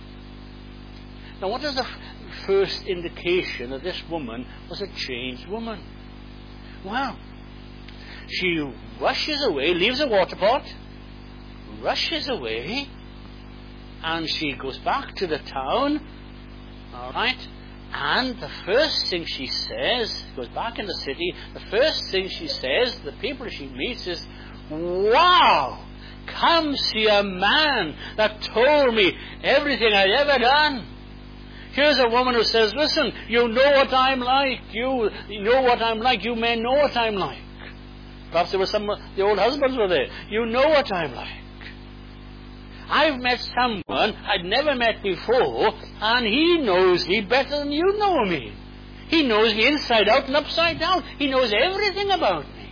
[SPEAKER 1] Now, what is the f- first indication that this woman was a changed woman? Well, she rushes away, leaves a water pot, rushes away, and she goes back to the town, all right, and the first thing she says, goes back in the city, the first thing she says, the people she meets is, wow, come see a man that told me everything I'd ever done. Here's a woman who says, listen, you know what I'm like. You, you know what I'm like. You men know what I'm like. Perhaps there were some, the old husbands were there. You know what I'm like. I've met someone I'd never met before, and he knows me better than you know me. He knows me inside out and upside down. He knows everything about me.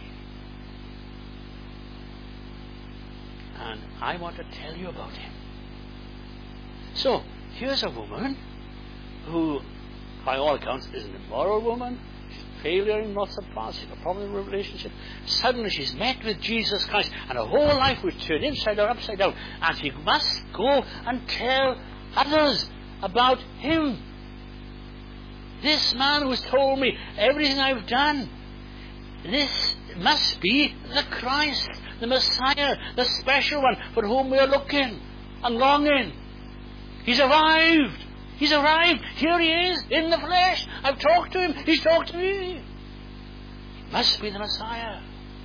[SPEAKER 1] And I want to tell you about him. So, here's a woman who, by all accounts, is an immoral woman. She's a failure in lots of parts. She's a problem in her relationship. Suddenly she's met with Jesus Christ, and her whole life was turned inside out, upside down. And she must go and tell others about him. This man who's told me everything I've done. This must be the Christ, the Messiah, the special one for whom we're looking and longing. He's arrived. He's arrived. Here he is in the flesh. I've talked to him. He's talked to me. He must be the Messiah.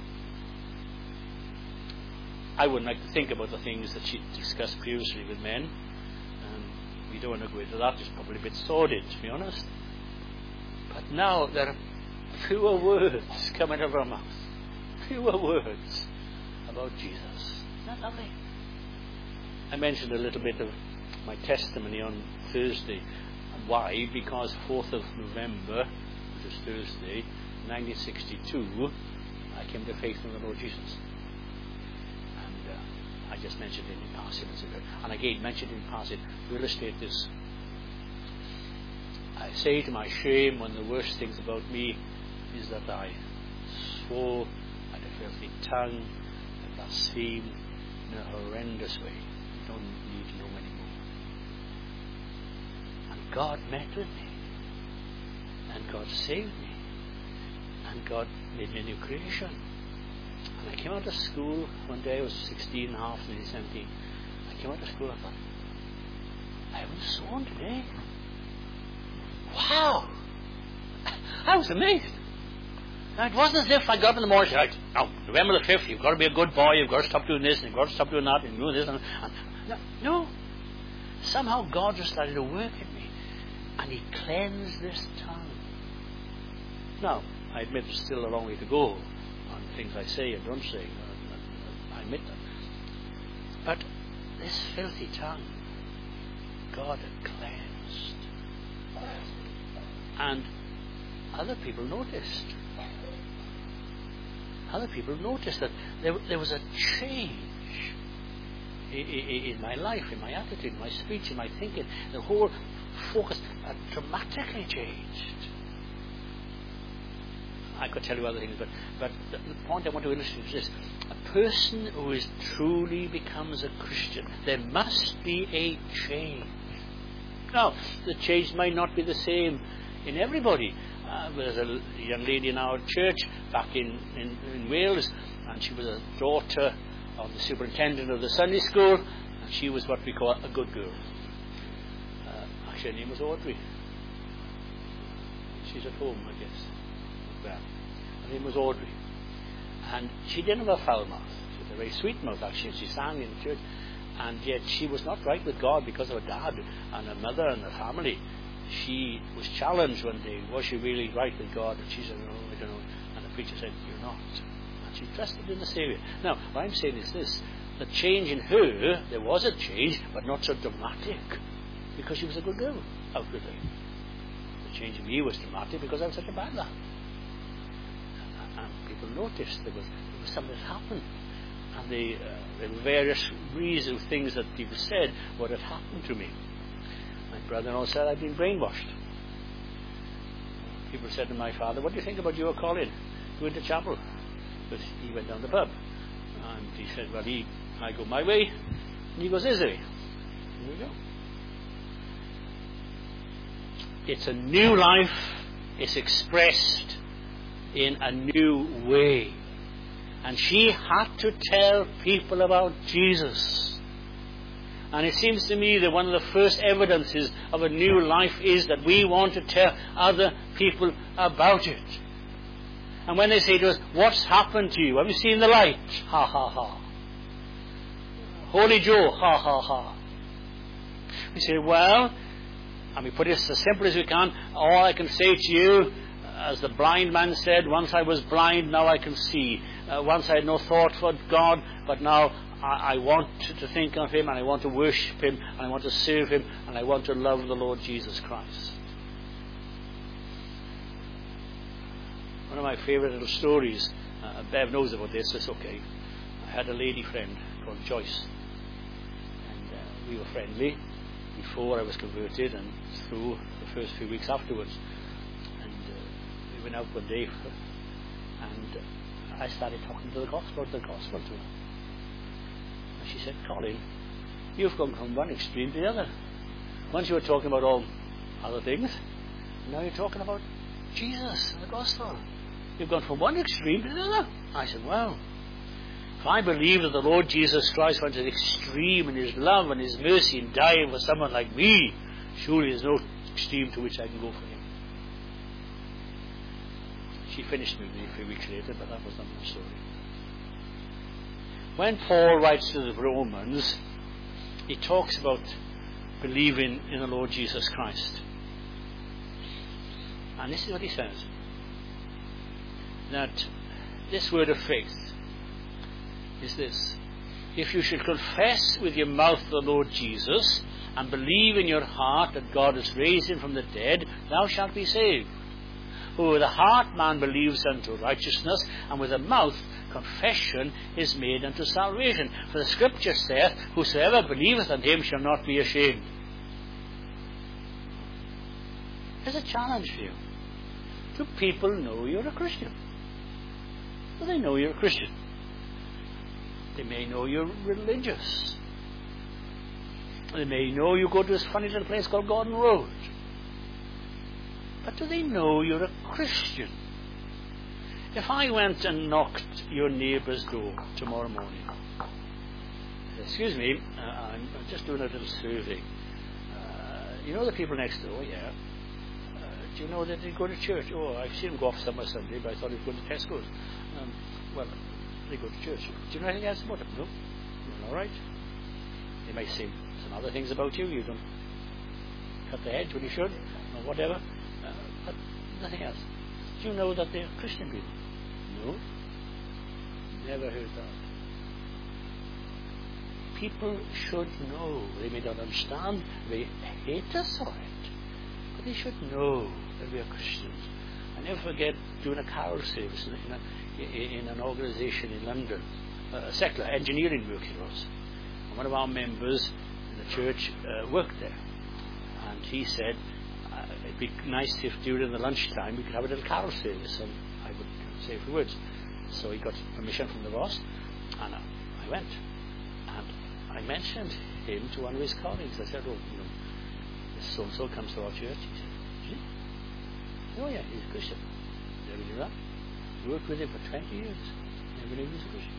[SPEAKER 1] I wouldn't like to think about the things that she discussed previously with men. Um, we don't want to go into that. It's probably a bit sordid, to be honest. But now there are fewer words coming out of her mouth. Fewer words about Jesus. Isn't that lovely? I mentioned a little bit of my testimony on Thursday. Why? Because fourth of November, which is Thursday, nineteen sixty-two, I came to faith in the Lord Jesus. And uh, I just mentioned it in passing. And again, mentioned in passing, to illustrate this. I say to my shame, one of the worst things about me is that I swore, I had a filthy tongue, I blasphemed in a horrendous way. You don't need to know anymore. And God met with me. And God saved me. And God made me a new creation. And I came out of school one day, I was sixteen and a half, maybe seventeen. I came out of school, I thought, I haven't sworn today. Wow! I was amazed. Now, it wasn't as if I got up in the morning and said, now, November the fifth, you've got to be a good boy, you've got to stop doing this, and you've got to stop doing that, and doing this, and, and no. Somehow God just started to work in me, and He cleansed this tongue. Now, I admit there's still a long way to go on things I say and don't say. I admit that. But this filthy tongue, God had cleansed. And other people noticed. Other people noticed that there, there was a change in, in, in my life, in my attitude, in my speech, in my thinking. The whole focus had dramatically changed. I could tell you other things, but, but the, the point I want to illustrate is this. A person who is truly becomes a Christian, there must be a change. Now, the change might not be the same in everybody. Uh, there's a young lady in our church back in, in, in Wales, and she was a daughter of the superintendent of the Sunday school, and she was what we call a good girl. Uh, actually, her name was Audrey. She's at home, I guess. Well, her name was Audrey. And she didn't have a foul mouth. She had a very sweet mouth, actually. She sang in church. And yet she was not right with God because of her dad and her mother and her family. She was challenged one day. Was she really right with God? And she said, no, I don't know. And the preacher said, you're not. And she trusted in the Saviour. Now, what I'm saying is this. The change in her, there was a change, but not so dramatic. Because she was a good girl, outwardly. The change in me was dramatic because I was such a bad lad. And people noticed there was, there was something that happened. And the, uh, there were various reasons, things that people said, what had happened to me. My brother-in-law said I'd been brainwashed. People said to my father, what do you think about your Colin going to chapel? Because he went down the pub. And he said, well, he, I go my way, and he goes his way. There we go. It's a new life. It's expressed in a new way. And she had to tell people about Jesus. And it seems to me that one of the first evidences of a new life is that we want to tell other people about it. And when they say to us, what's happened to you? Have you seen the light? Ha ha ha. Holy Joe, ha ha ha. We say, well, and we put it as simple as we can, all I can say to you, as the blind man said, once I was blind, now I can see. Uh, once I had no thought for God, but now I, I want to think of Him, and I want to worship Him, and I want to serve Him, and I want to love the Lord Jesus Christ. One of my favourite little stories, uh, Bev knows about this, so it's okay. I had a lady friend called Joyce, and uh, we were friendly before I was converted and through the first few weeks afterwards. And uh, we went out one day, and uh, I started talking to the gospel, the gospel to her. And she said, Colin, you've gone from one extreme to the other. Once you were talking about all other things, now you're talking about Jesus and the gospel. You've gone from one extreme to the other. I said, well, if I believe that the Lord Jesus Christ went to the extreme in His love and His mercy in dying for someone like me, surely there's no extreme to which I can go for Him. She finished with me a few weeks later, but that was not my story. When Paul writes to the Romans, he talks about believing in the Lord Jesus Christ. And this is what he says. That this word of faith is this. If you should confess with your mouth the Lord Jesus and believe in your heart that God has raised Him from the dead, thou shalt be saved. For with the heart man believes unto righteousness, and with the mouth confession is made unto salvation. For the Scripture saith, whosoever believeth on Him shall not be ashamed. There's a challenge for you. Do people know you're a Christian? Do they know you're a Christian? They may know you're religious. They may know you go to this funny little place called Gordon Road. But do they know you're a Christian? If I went and knocked your neighbour's door tomorrow morning, excuse me, uh, I'm just doing a little survey. Uh, you know the people next door, yeah? Uh, do you know that they go to church? Oh, I've seen them go off somewhere Sunday, but I thought he was going to Tesco's. Um, well, they go to church. Do you know anything else about them? No? You're all right? They might say some other things about you. You don't cut the hedge when you should, or whatever. Uh, but nothing else. Do you know that they're Christian people? No. Never heard that. People should know. They may not understand. They hate us for it. But they should know that we are Christians. I never forget doing a carol service in, a, in an organisation in London, uh, a secular engineering work it was. And one of our members in the church uh, worked there. And he said, uh, it'd be nice if during the lunchtime we could have a little carol service. And I would say a few words. So he got permission from the boss, and I, I went. And I mentioned him to one of his colleagues. I said, oh, you know, this so-and-so comes to our church. He said, is he? Oh, yeah, he's a Christian. Never knew that. Worked with him for twenty years. Never knew he was a Christian.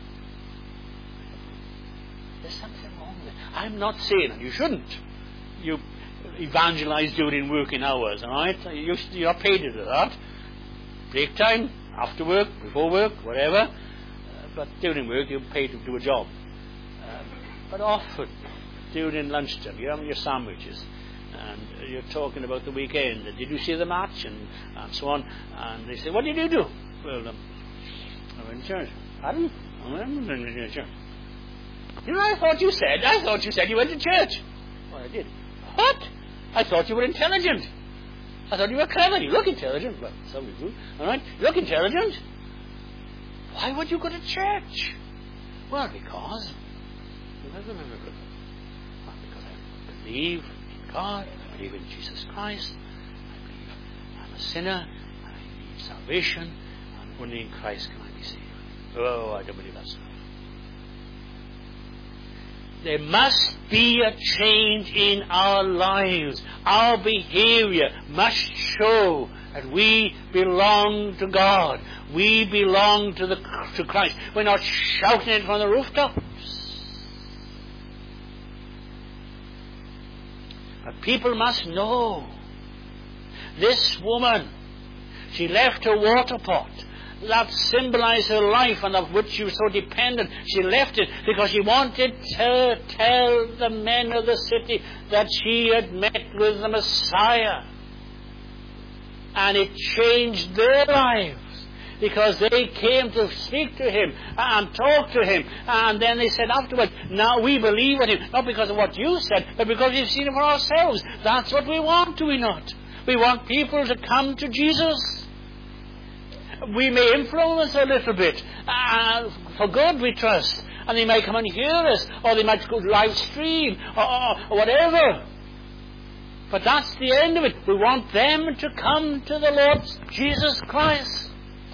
[SPEAKER 1] There's something wrong with it. I'm not saying, and you shouldn't, you evangelize during working hours, all right? You, you're paid to do that. Break time, after work, before work, whatever. Uh, but during work, you're paid to do a job. Um, but often, during lunchtime, you're having your sandwiches, and you're talking about the weekend. Did you see the match? And, and so on. And they say, what did you do? Well, um, I went to church. Pardon? I went to church. You know, I thought you said, I thought you said you went to church. Well, I did. What? I thought you were intelligent. I thought you were clever. You look intelligent. Well, some of you do. All right? You look intelligent. Why would you go to church? Well, because... Well, because I believe in God. I believe in Jesus Christ. I believe I'm a sinner. And I need salvation. And only in Christ can I be saved. Oh, I don't believe that stuff. There must be a change in our lives. Our behavior must show that we belong to God. We belong to the to Christ. We're not shouting it from the rooftops. But people must know. This woman, she left her water pot. That symbolized her life and of which she was so dependent. She left it because she wanted to tell the men of the city that she had met with the Messiah. And it changed their lives because they came to speak to him and talk to him. And then they said afterwards, now we believe in him. Not because of what you said, but because we've seen it for ourselves. That's what we want, do we not? We want people to come to Jesus. We may influence a little bit. Uh, for good, we trust. And they might come and hear us. Or they might go live stream. Or, or, or whatever. But that's the end of it. We want them to come to the Lord Jesus Christ.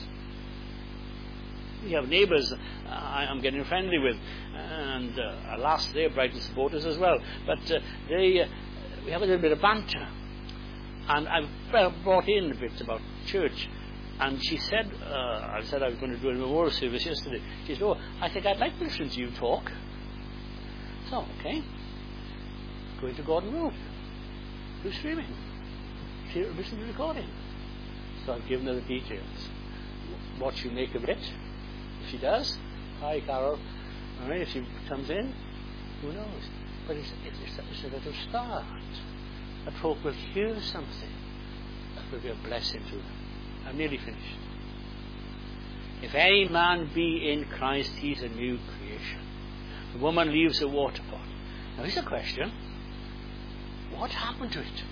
[SPEAKER 1] We have neighbours uh, I'm getting friendly with. And uh, alas, they're Brighton supporters as well. But uh, they, uh, we have a little bit of banter. And I've brought in a bit about church. And she said, uh, I said I was going to do a memorial service yesterday. She said, oh, I think I'd like to listen to you talk. So, okay. Going to Gordon Road. Do streaming. She listen to the recording. So I've given her the details. What she'll make of it. If she does, hi Carol. All right, if she comes in, who knows? But it's, it's, it's a little start. That folk will hear something that will be a blessing to them. I'm nearly finished. If any man be in Christ, he's a new creation. The woman leaves the water pot. Now here's a question. What happened to it?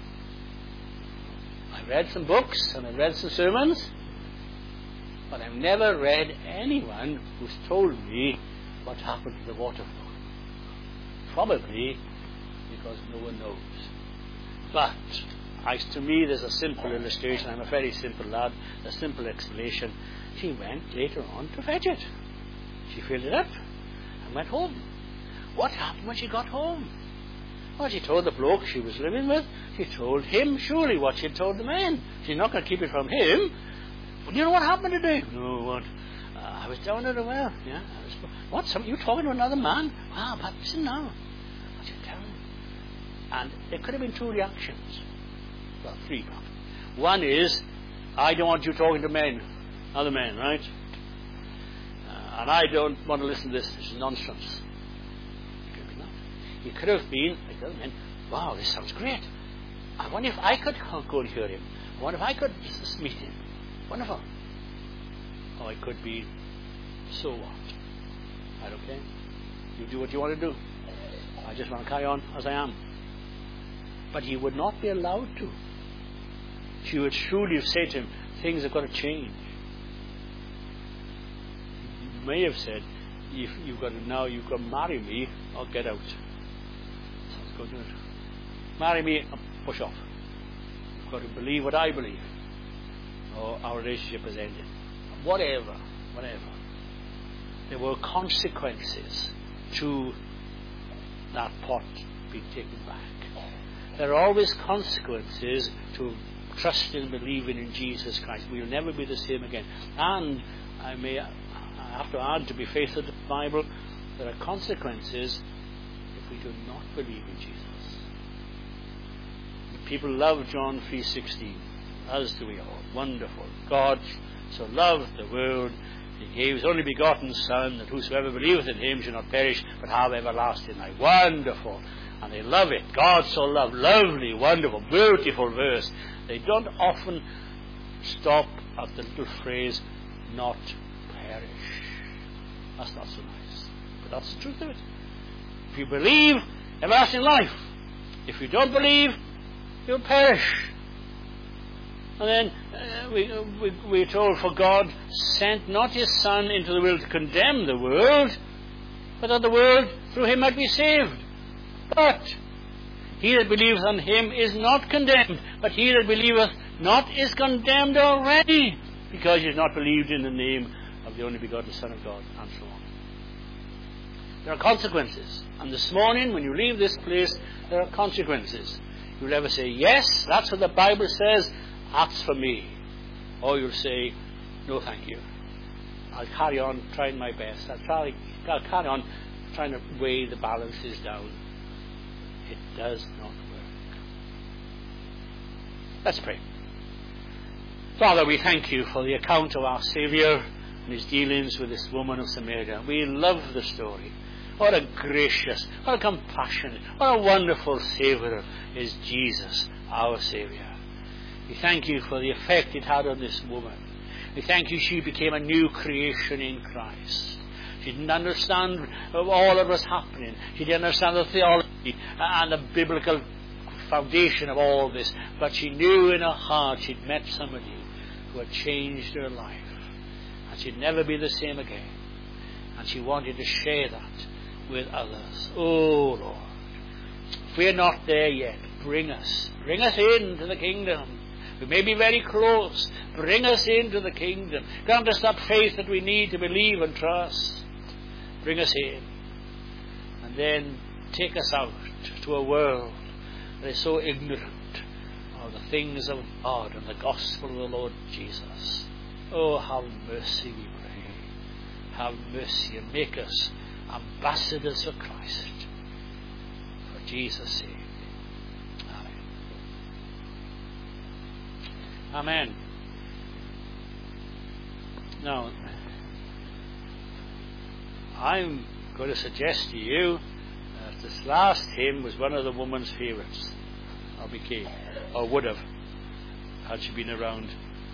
[SPEAKER 1] I read some books and I read some sermons, but I've never read anyone who's told me what happened to the water pot. Probably because no one knows. But I, to me, there's a simple illustration. I'm a very simple lad. A simple explanation. She went later on to fetch it. She filled it up and went home. What happened when she got home? Well, she told the bloke she was living with. She told him, surely, what she had told the man. She's not going to keep it from him. But you know what happened today? No, what? Uh, I was down at the well. Yeah. I was, what? Some, you talking to another man? Ah, but listen now. What you telling him? And there could have been two reactions. Well, three probably. One is, I don't want you talking to men, other men, right? Uh, and I don't want to listen to this. This is nonsense. It could be that. It could have been, like other men, wow, this sounds great. I wonder if I could go and hear him. I wonder if I could just meet him. Wonderful. Or it could be, so what? I don't care. You do what you want to do. I just want to carry on as I am. But he would not be allowed to. She would surely have said to him, things have got to change. You may have said, if you've got to, now you've got to marry me or get out. So let's go do it. Marry me and push off. You've got to believe what I believe. Or our relationship has ended. whatever, whatever, there were consequences to that pot being taken back. There are always consequences to trusting and believing in Jesus Christ. We'll never be the same again. And I may I have to add, to be faithful to the Bible, there are consequences if we do not believe in Jesus. People love John three sixteen, as do we all. Wonderful. God so loved the world, He gave His only begotten Son, that whosoever believeth in Him shall not perish, but have everlasting life. Wonderful. And they love it. God so loved. Lovely, wonderful, beautiful verse. They don't often stop at the little phrase, not perish. That's not so nice. But that's the truth of it. If you believe, everlasting life. If you don't believe, you'll perish. And then uh, we, we, we're told, for God sent not His Son into the world to condemn the world, but that the world through Him might be saved. But he that believeth on Him is not condemned, but he that believeth not is condemned already, because he has not believed in the name of the only begotten Son of God, and so on. There are consequences. And this morning, when you leave this place, there are consequences. You'll either say, yes, that's what the Bible says, that's for me. Or you'll say, no thank you. I'll carry on trying my best. I'll, try, I'll carry on trying to weigh the balances down. It does not work. Let's pray. Father, we thank You for the account of our Saviour and His dealings with this woman of Samaria. We love the story. What a gracious, what a compassionate, what a wonderful Saviour is Jesus, our Saviour. We thank You for the effect it had on this woman. We thank You she became a new creation in Christ. She didn't understand all that was happening. She didn't understand the theology and the biblical foundation of all this. But she knew in her heart she'd met somebody who had changed her life. And she'd never be the same again. And she wanted to share that with others. Oh, Lord. If we're not there yet, bring us. Bring us into the kingdom. We may be very close. Bring us into the kingdom. Grant us that faith that we need to believe and trust. Bring us in. And then take us out to a world that is so ignorant of the things of God and the gospel of the Lord Jesus. Oh, have mercy, we pray. Have mercy and make us ambassadors for Christ. For Jesus' sake. Amen. Amen. Now, I'm going to suggest to you that this last hymn was one of the woman's favourites, or became, or would have, had she been around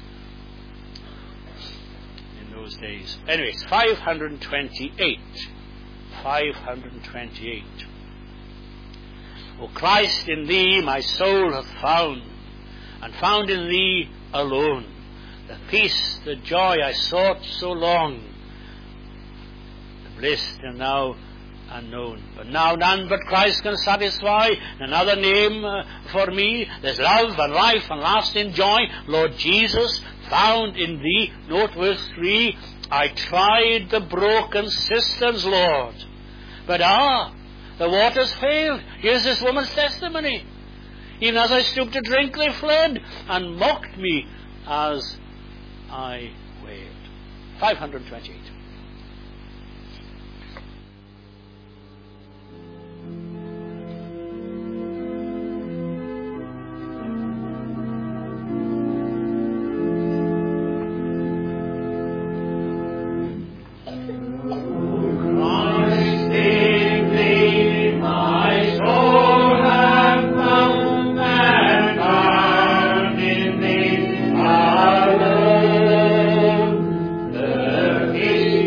[SPEAKER 1] in those days. Anyway, it's five hundred twenty-eight. five hundred twenty-eight. O Christ, in Thee my soul hath found, and found in Thee alone the peace, the joy I sought so long, the bliss till now unknown. But now none but Christ can satisfy. Another name uh, for me. There's love and life and lasting joy. Lord Jesus, found in Thee. Note verse three. I tried the broken cisterns, Lord, but ah, the waters failed. Here's this woman's testimony. Even as I stooped to drink, they fled and mocked me as I wailed. five hundred twenty-eight.
[SPEAKER 2] Peace.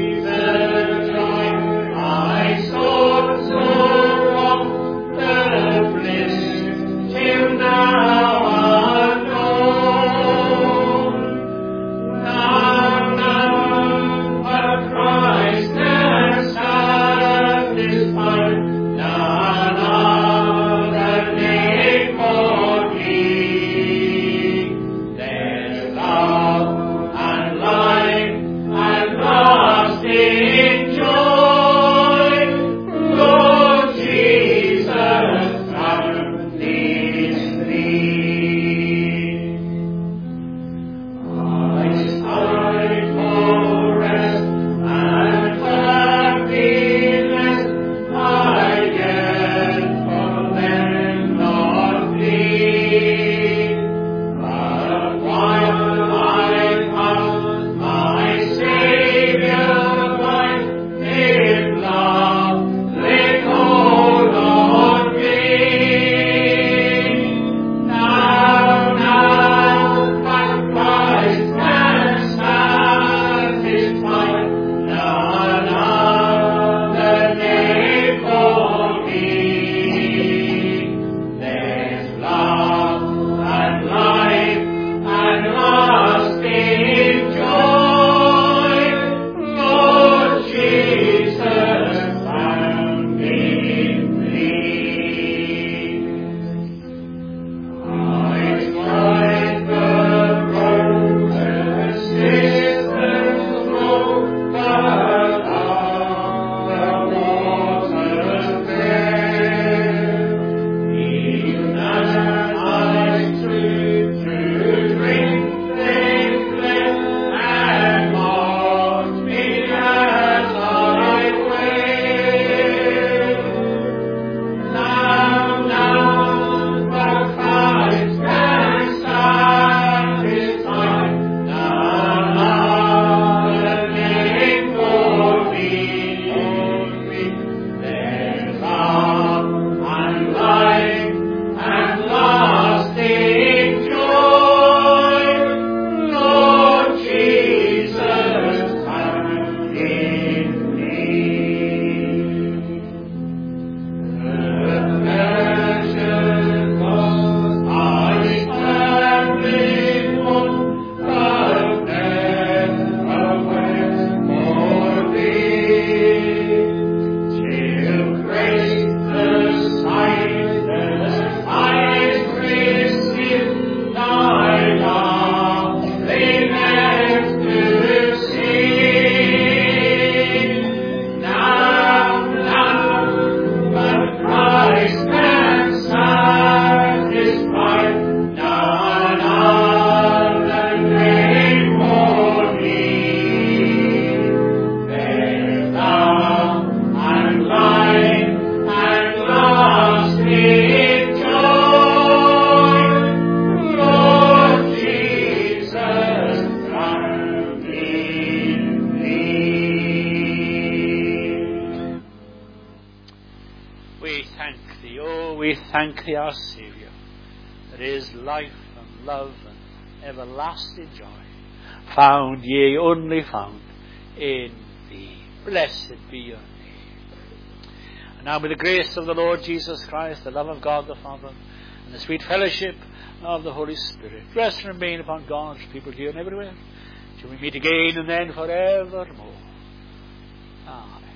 [SPEAKER 1] thank thee, our Saviour. There is life and love and everlasting joy, found, yea, only found in thee. Blessed be your name. And now may the grace of the Lord Jesus Christ, the love of God the Father, and the sweet fellowship of the Holy Spirit rest and remain upon God's people here and everywhere, till we meet again and then forevermore. Amen.